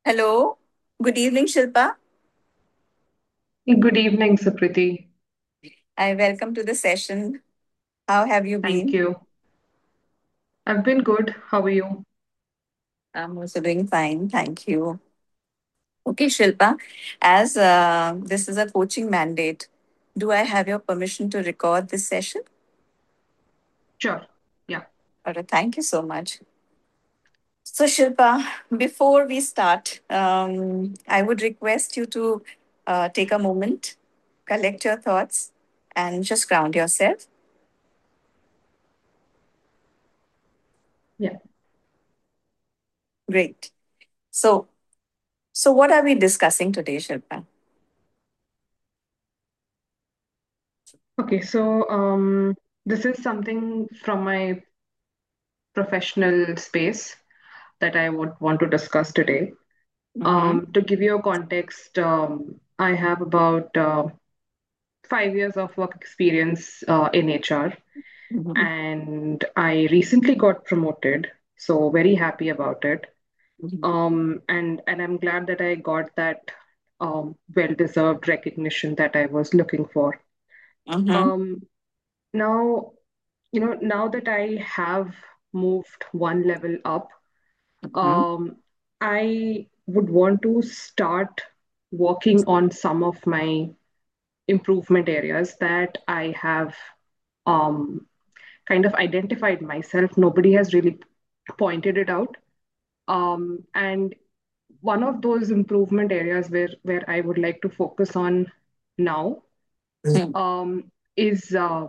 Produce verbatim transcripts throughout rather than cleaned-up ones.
Hello. Good evening, Shilpa. Good evening, Supriti. I welcome to the session. How have you Thank been? you. I've been good. How are you? I'm also doing fine. Thank you. Okay, Shilpa, as uh, this is a coaching mandate, do I have your permission to record this session? Sure. Yeah. All right, thank you so much. So, Shilpa, before we start, um, I would request you to uh, take a moment, collect your thoughts, and just ground yourself. Yeah. Great. So, so what are we discussing today, Shilpa? Okay. So, um, this is something from my professional space that I would want to discuss today. Mm-hmm. Um, to give you a context, um, I have about uh, five years of work experience uh, in H R, Mhm, and I recently got promoted. So, very happy about it. mhm, Um, and and I'm glad that I got that um, well-deserved recognition that I was looking for. mhm, Um, now, you know, now that I have moved one level up, mhm, um, I would want to start working on some of my improvement areas that I have um, kind of identified myself. Nobody has really pointed it out. Um, and one of those improvement areas where where I would like to focus on now mhm, um, is uh,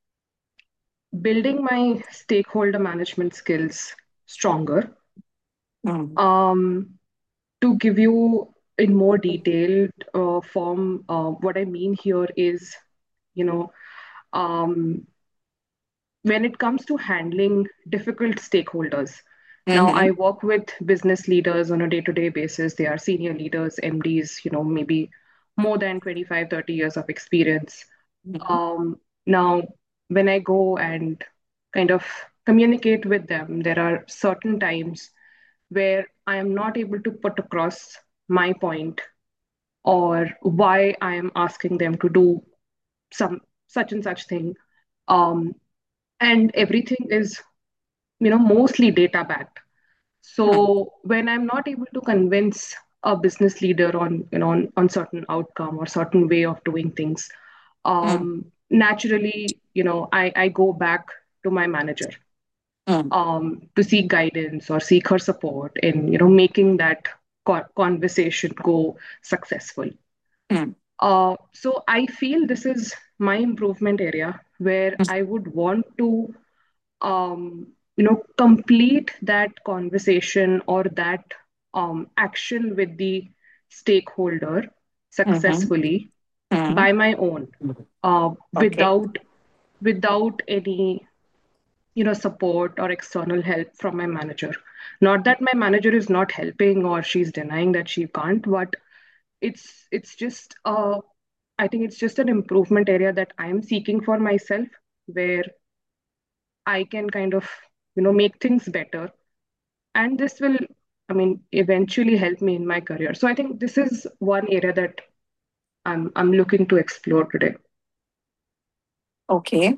building my stakeholder management skills stronger. mhm, Um, to give you in more detailed uh, form, uh, what I mean here is, you know, um, when it comes to handling difficult stakeholders. Now, I mhm, work with business leaders on a day-to-day basis. They are senior leaders, M Ds, you know, maybe more than twenty-five, thirty years of experience. mhm, Um, now, when I go and kind of communicate with them, there are certain times where I am not able to put across my point or why I am asking them to do some such and such thing. Um, and everything is, you know, mostly data backed. mhm, So when I'm not able to convince a business leader on, you know, on, on certain outcome or certain way of doing things, mhm, um, naturally, you know, I, I go back to my manager mhm, um, to seek guidance or seek her support in, you know, making that co- conversation go successful. mhm, Uh, so I feel this is my improvement area where I would want to um, you know, complete that conversation or that um, action with the stakeholder mhm, successfully mhm. by my own, uh, Okay. without without any you know support or external help from my manager. Not that my manager is not helping or she's denying that she can't, but it's it's just uh, I think it's just an improvement area that I am seeking for myself, where I can kind of you know make things better, and this will, I mean, eventually help me in my career. So I think this is one area that i'm i'm looking to explore today. Okay.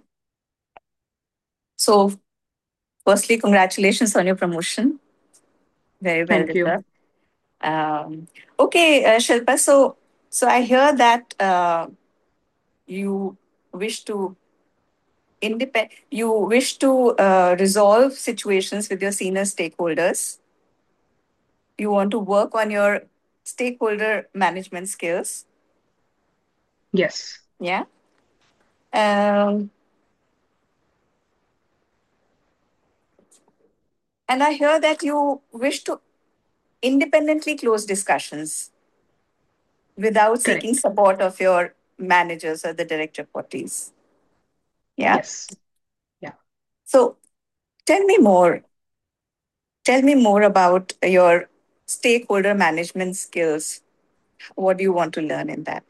So, firstly, congratulations on your promotion. Very well Thank you. deserved. Um, okay, uh, Shilpa. So, so I hear that uh, you wish to independ. You wish to uh, resolve situations with your senior stakeholders. You want to work on your stakeholder management skills. Yes. Yeah. Um, and I hear that you wish to independently close discussions without seeking Correct. support of your managers or the direct reportees. Yeah. Yes. Yeah. So tell me more. Tell me more about your stakeholder management skills. What do you want to learn in that?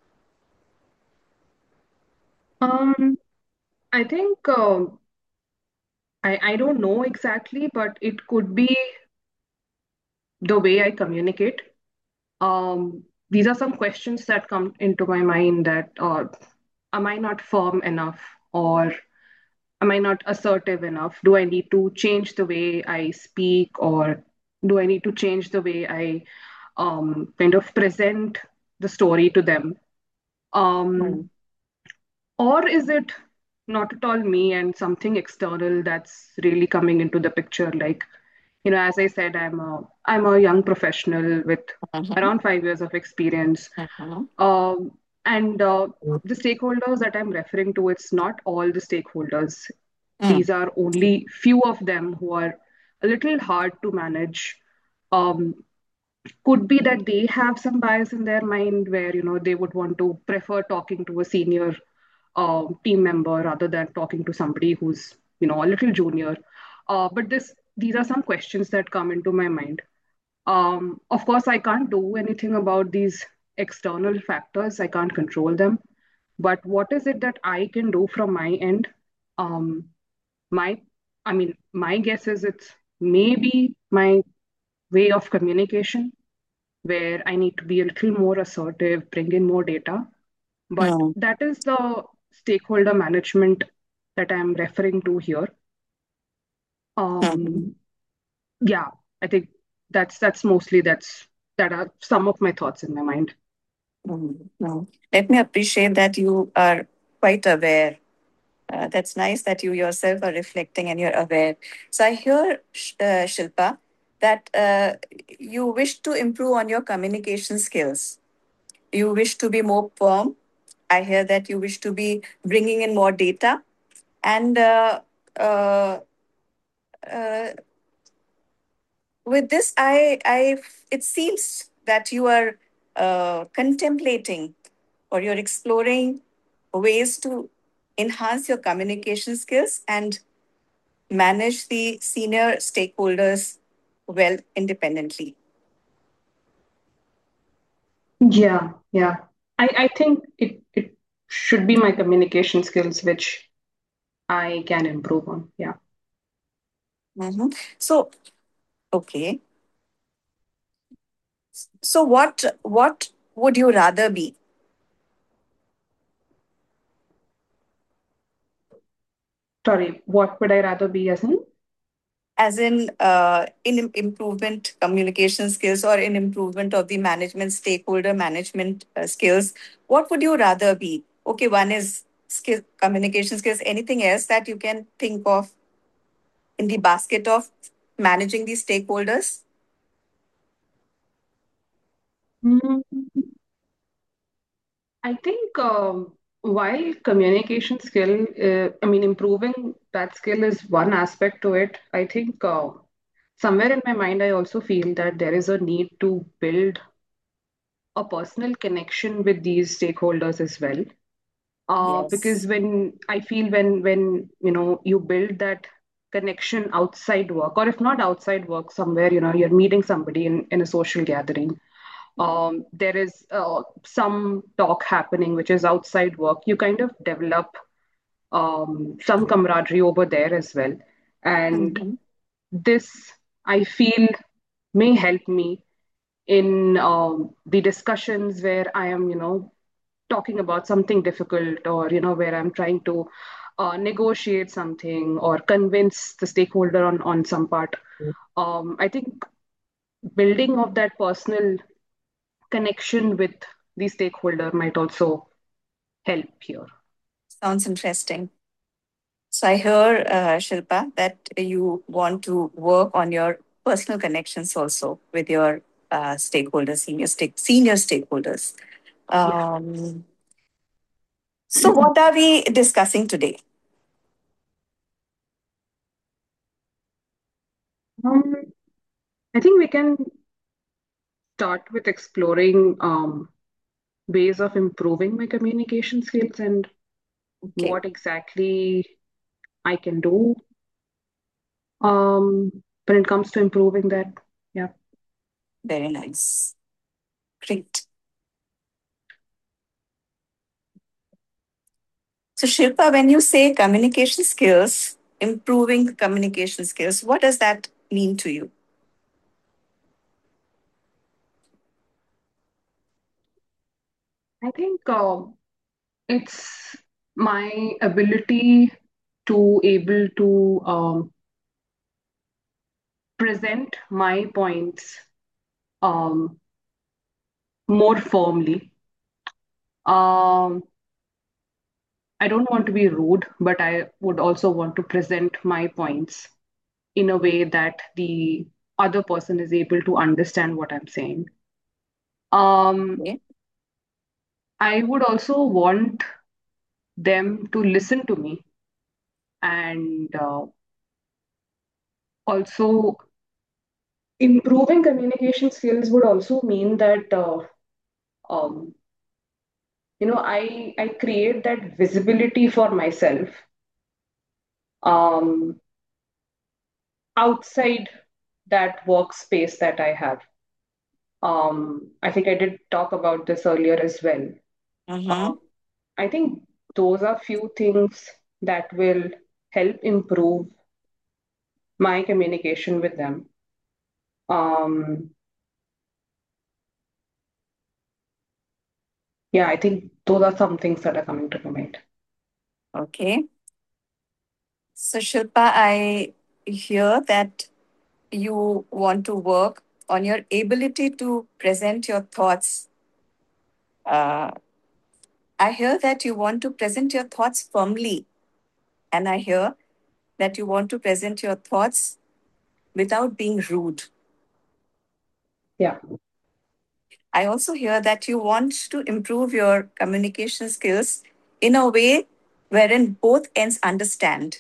um I think um, I I don't know exactly, but it could be the way I communicate. Um, these are some questions that come into my mind that uh, am I not firm enough, or am I not assertive enough? Do I need to change the way I speak, or do I need to change the way I um, kind of present the story to them? Um, Mm. or is it not at all me and something external that's really coming into the picture? Like, you know, as I said, I'm a I'm a young professional with Mhm. around five years of experience. Mhm. Um, and uh, the stakeholders that I'm referring to, it's not all the stakeholders. Mm. These are only few of them who are a little hard to manage. Um, could be that they have some bias in their mind where, you know, they would want to prefer talking to a senior um, team member rather than talking to somebody who's, you know, a little junior. Uh, but this these are some questions that come into my mind. Um, of course, I can't do anything about these external factors. I can't control them. But what is it that I can do from my end? Um, my, I mean, my guess is it's maybe my way of communication, where I need to be a little more assertive, bring in more data. But Mm. that is the stakeholder management that I'm referring to here. Mhm. Um, yeah, I think that's that's mostly that's that are some of my thoughts in my mind. Mm. Mm. Let me appreciate that you are quite aware. Uh, that's nice that you yourself are reflecting and you're aware. So I hear, Sh- uh, Shilpa, that uh, you wish to improve on your communication skills. You wish to be more firm. I hear that you wish to be bringing in more data. And uh, uh, uh, with this, I, I, it seems that you are uh, contemplating or you're exploring ways to enhance your communication skills and manage the senior stakeholders well independently. Yeah, yeah. I, I think it, it should be my communication skills, which I can improve on. Yeah. Mhm. So, okay. So, what what would you rather be? Sorry, what would I rather be as in? As in, uh, in im- improvement communication skills or in improvement of the management stakeholder management uh, skills? What would you rather be? Okay, one is skill communication skills. Anything else that you can think of in the basket of managing these stakeholders? Mm, I think um, while communication skill, uh, I mean, improving that skill is one aspect to it. I think uh, somewhere in my mind, I also feel that there is a need to build a personal connection with these stakeholders as well. Uh, because Yes. when I feel when when you know you build that connection outside work, or if not outside work, somewhere you know you're meeting somebody in in a social gathering, um, there is uh, some talk happening which is outside work, you kind of develop um, some camaraderie over there as well. And Mhm. this, I feel, may help me in um, the discussions where I am, you know, talking about something difficult, or, you know, where I'm trying to uh, negotiate something or convince the stakeholder on, on some part. Um, I think building of that personal connection with the stakeholder might also help here. Sounds interesting. So I hear, uh, Shilpa, that you want to work on your personal connections also with your uh, stakeholders, senior stake, senior stakeholders. Yeah. Um, so what are we discussing today? Um, I think we can start with exploring um, ways of improving my communication skills and Okay, what exactly I can do um, when it comes to improving that. Yeah. very nice. Great. So Shilpa, when you say communication skills, improving communication skills, what does that mean to you? I think um, it's my ability to able to um, present my points um, more firmly. Um, I don't want to be rude, but I would also want to present my points in a way that the other person is able to understand what I'm saying. Um, Okay. I would also want them to listen to me and uh, also improving communication skills would also mean that uh, um, you know I I create that visibility for myself um, outside that workspace that I have. Um, I think I did talk about this earlier as well. Mm-hmm. Um, I think those are few things that will help improve my communication with them. Um, yeah, I think those are some things that are coming to my mind. Okay. So, Shilpa, I hear that you want to work on your ability to present your thoughts. Uh, I hear that you want to present your thoughts firmly, and I hear that you want to present your thoughts without being rude. Yeah, I also hear that you want to improve your communication skills in a way wherein both ends understand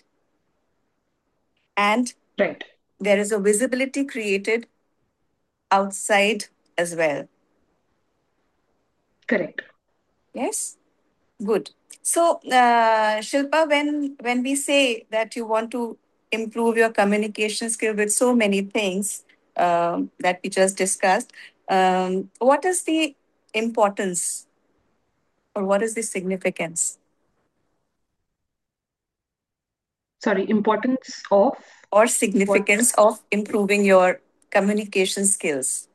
and right, there is a visibility created outside as well. correct. Yes? Good. So, uh, Shilpa, when when we say that you want to improve your communication skill with so many things um, that we just discussed, um, what is the importance or what is the significance Sorry, importance of or what? significance of improving your communication skills?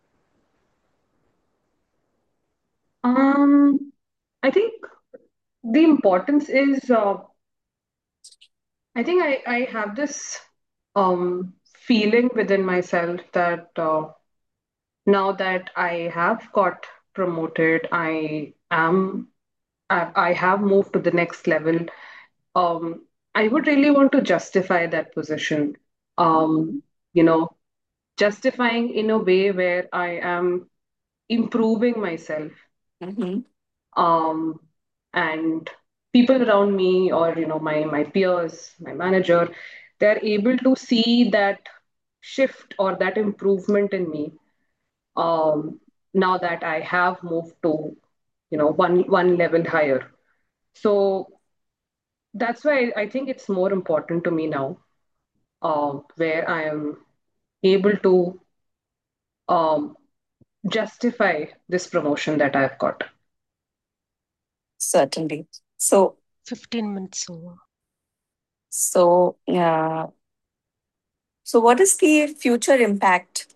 Um, I think the importance is uh, I think I, I have this um, feeling within myself that uh, now that I have got promoted, I am I, I have moved to the next level. Um, I would really want to justify that position. Um, you know, justifying in a way where I am improving myself, Mm-hmm. um, and people around me, or you know my my peers, my manager, they're able to see that shift or that improvement in me, um, now that I have moved to you know one one level higher. So that's why I think it's more important to me now, uh, where I am able to um, justify this promotion that I've got. Certainly. So, fifteen minutes over. so, uh, so what is the future impact?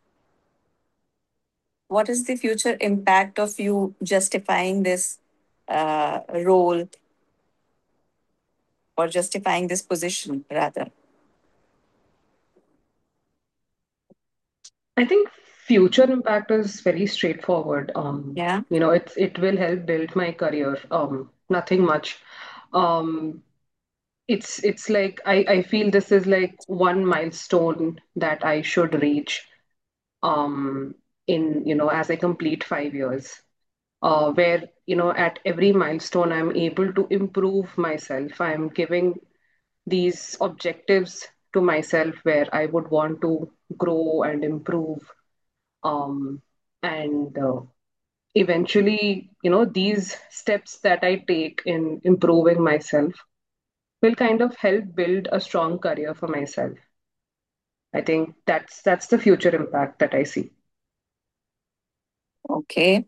What is the future impact of you justifying this uh, role or justifying this position, rather? I think future impact is very straightforward. Um, Yeah. you know, it's it will help build my career. Um, nothing much. Um, it's it's like I, I feel this is like one milestone that I should reach um, in you know as I complete five years. Uh, where you know at every milestone I'm able to improve myself. I'm giving these objectives to myself where I would want to grow and improve, um, and uh, eventually you know these steps that I take in improving myself will kind of help build a strong career for myself. I think that's that's the future impact that I see. Okay.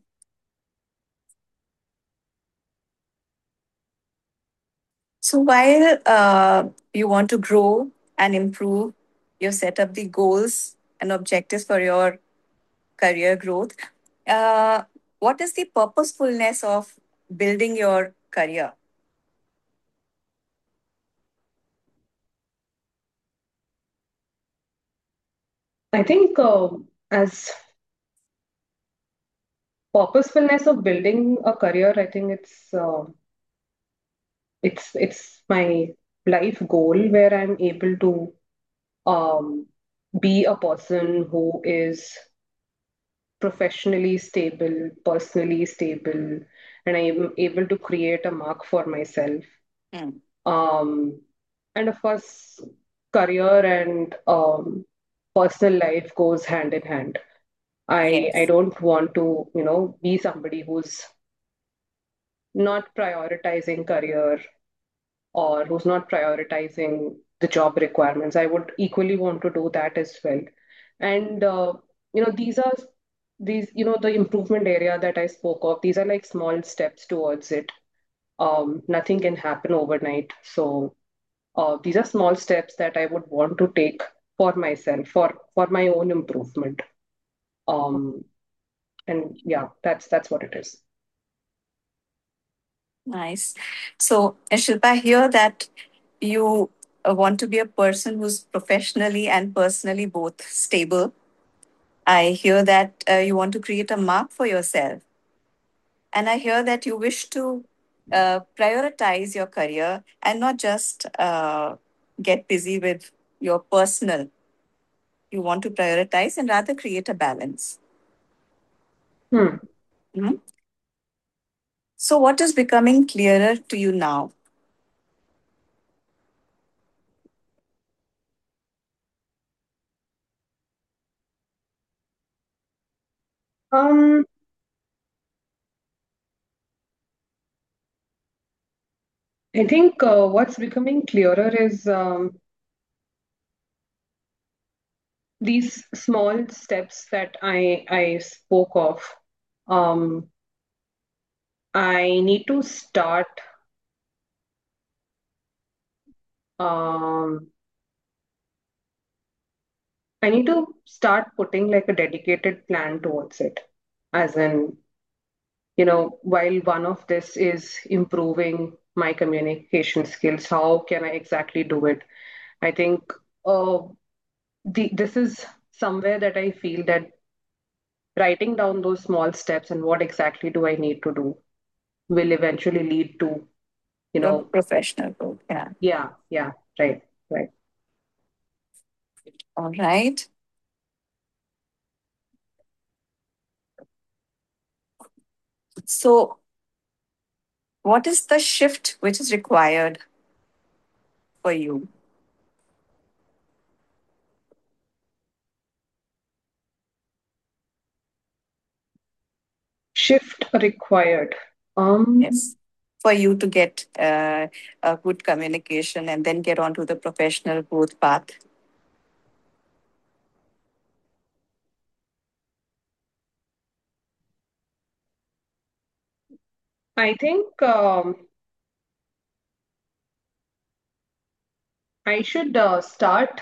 So while uh, you want to grow and improve, you set up the goals and objectives for your career growth. Uh, What is the purposefulness of building your career? I think uh, as purposefulness of building a career, I think it's uh, it's it's my life goal where I'm able to um, be a person who is professionally stable, personally stable, and I am able to create a mark for myself. Hmm. Um, and of course, career and um, personal life goes hand in hand. I I Yes. don't want to, you know, be somebody who's not prioritizing career or who's not prioritizing the job requirements. I would equally want to do that as well. And uh, you know, these are these, you know, the improvement area that I spoke of, these are like small steps towards it. Um, nothing can happen overnight. So uh, these are small steps that I would want to take for myself, for for my own improvement. Um, and yeah, that's that's what it is. Nice. So, uh, Shilpa, I hear that you uh, want to be a person who's professionally and personally both stable. I hear that uh, you want to create a mark for yourself. And I hear that you wish to uh, prioritize your career and not just uh, get busy with your personal. You want to prioritize and rather create a balance. Hmm. Mhm. So, what is becoming clearer to you now? Um, I think uh, what's becoming clearer is um, these small steps that I I spoke of. Um, I need to start. Um, I need to start putting like a dedicated plan towards it. As in, you know, while one of this is improving my communication skills, how can I exactly do it? I think uh, the this is somewhere that I feel that writing down those small steps and what exactly do I need to do will eventually lead to, you Your know, professional growth. Yeah. yeah, yeah, right, right. All right. So, what is the shift which is required for you? Shift required. Um, Yes. For you to get uh, a good communication and then get onto the professional growth path. I think um, I should uh, start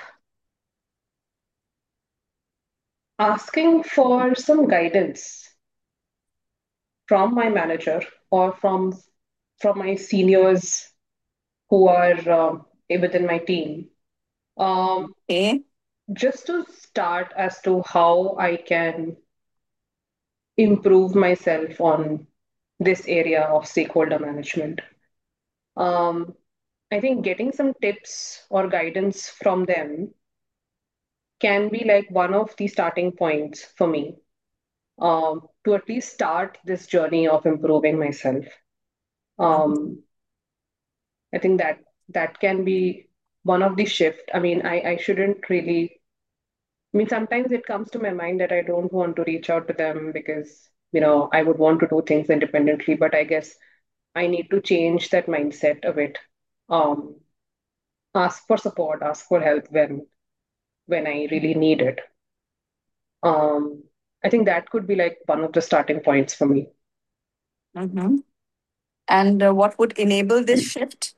asking for some guidance from my manager or from from my seniors who are um, within my team, um, Okay. just to start as to how I can improve myself on this area of stakeholder management. Um, I think getting some tips or guidance from them can be like one of the starting points for me, um, to at least start this journey of improving myself. Um, I think that that can be one of the shift. I mean, I, I shouldn't really. I mean, sometimes it comes to my mind that I don't want to reach out to them because, you know, I would want to do things independently. But I guess I need to change that mindset a bit. Um, ask for support, ask for help when when I really need it. Um, I think that could be like one of the starting points for me. Mm-hmm. And uh, what would enable this shift?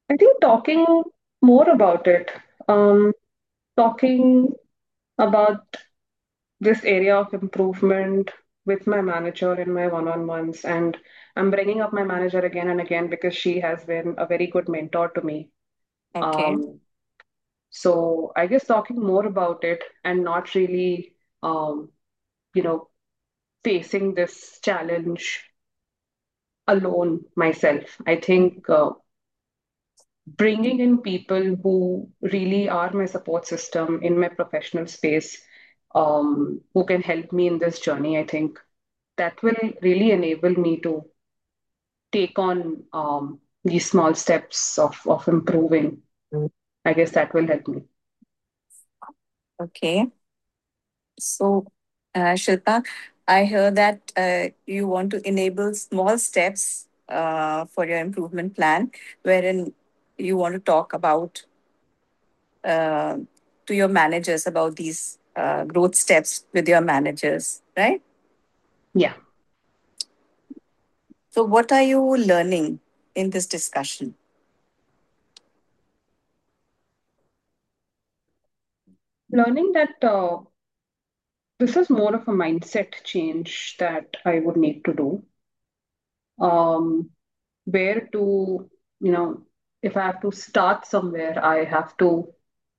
I think talking more about it, um, talking about this area of improvement with my manager in my one-on-ones, and I'm bringing up my manager again and again because she has been a very good mentor to me. Okay. Um, so I guess talking more about it and not really, um, you know, facing this challenge alone myself. I think uh, bringing in people who really are my support system in my professional space, um, who can help me in this journey, I think that will really enable me to take on um, these small steps of, of improving. I guess that will help me. Okay. So, uh, Shilpa, I heard that uh, you want to enable small steps uh, for your improvement plan, wherein you want to talk about uh, to your managers about these uh, growth steps with your managers, right? Yeah. So, what are you learning in this discussion? Learning that uh, this is more of a mindset change that I would need to do. Um, where to, you know, if I have to start somewhere, I have to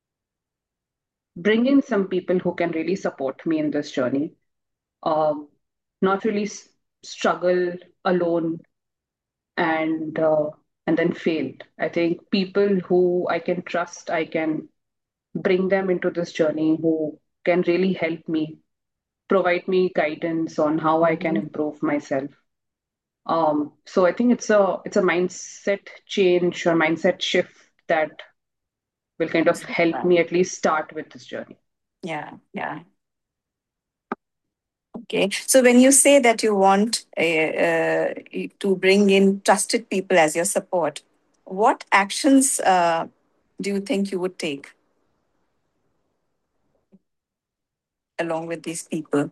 bring in some people who can really support me in this journey. Um, not really s- struggle alone and uh, and then failed. I think people who I can trust, I can bring them into this journey who can really help me, provide me guidance on how I can Mm-hmm. improve myself. Um, so I think it's a it's a mindset change or mindset shift that will kind of help me at least start with this journey. Yeah, yeah. Okay. So when you say that you want uh, uh, to bring in trusted people as your support, what actions uh, do you think you would take along with these people?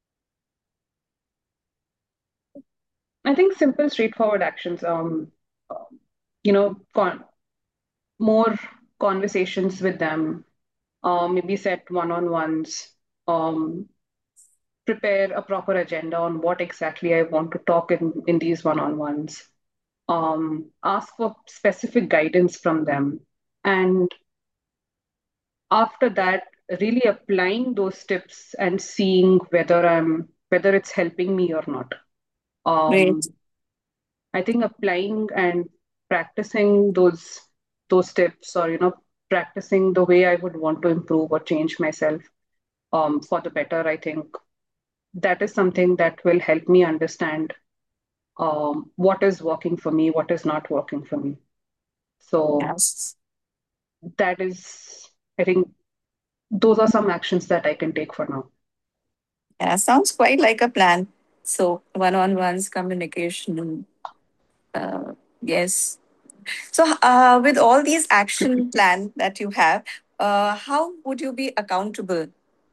I think simple, straightforward actions. Um, um, you know, con- more conversations with them. Uh, maybe set one-on-ones. Um, prepare a proper agenda on what exactly I want to talk in in these one-on-ones. Um, ask for specific guidance from them, and after that, really applying those tips and seeing whether I'm whether it's helping me or not. Great. Um, I think applying and practicing those those tips, or you know, practicing the way I would want to improve or change myself um, for the better. I think that is something that will help me understand um, what is working for me, what is not working for me. So Yes. that is, I think, those are some actions that I can take for now. Yeah, sounds quite like a plan. So one-on-ones, communication. Uh, yes. So uh, with all these action plan that you have, uh, how would you be accountable?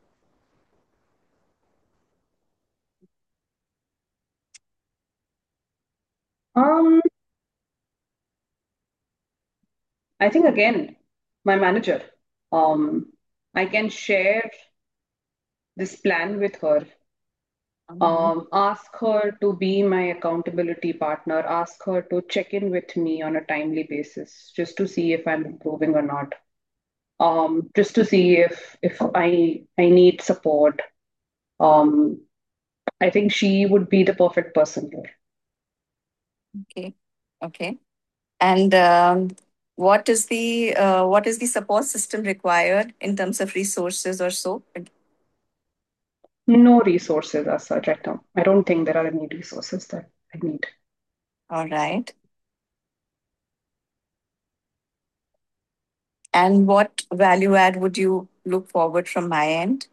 Um, I think again, my manager. Um, I can share this plan with her. Mhm. Um, ask her to be my accountability partner. Ask her to check in with me on a timely basis, just to see if I'm improving or not. Um, just to see if if I I need support. Um, I think she would be the perfect person here. Okay. Okay. And um, what is the uh, what is the support system required in terms of resources or so? No resources as such right now. I don't think there are any resources that I need. All right. And what value add would you look forward from my end?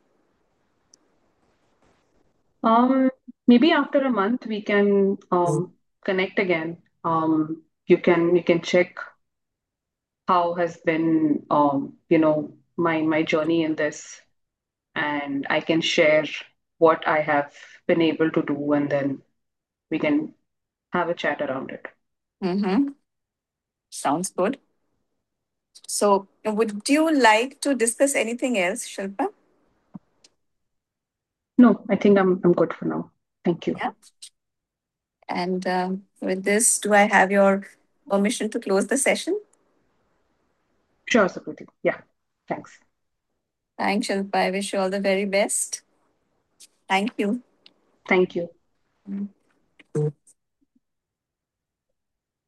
Um, maybe after a month we can um, connect again. Um, you can you can check how has been um, you know my my journey in this, and I can share what I have been able to do, and then we can have a chat around it. Mm-hmm. Sounds good. So, would you like to discuss anything else, Shilpa? No, I think I'm I'm good for now. Thank you. Yeah. And um, with this, do I have your permission to close the session? Sure, Sukriti. Yeah. Thanks. Thanks, Shilpa. I wish you all the very best. Thank you. Thank you. Mm.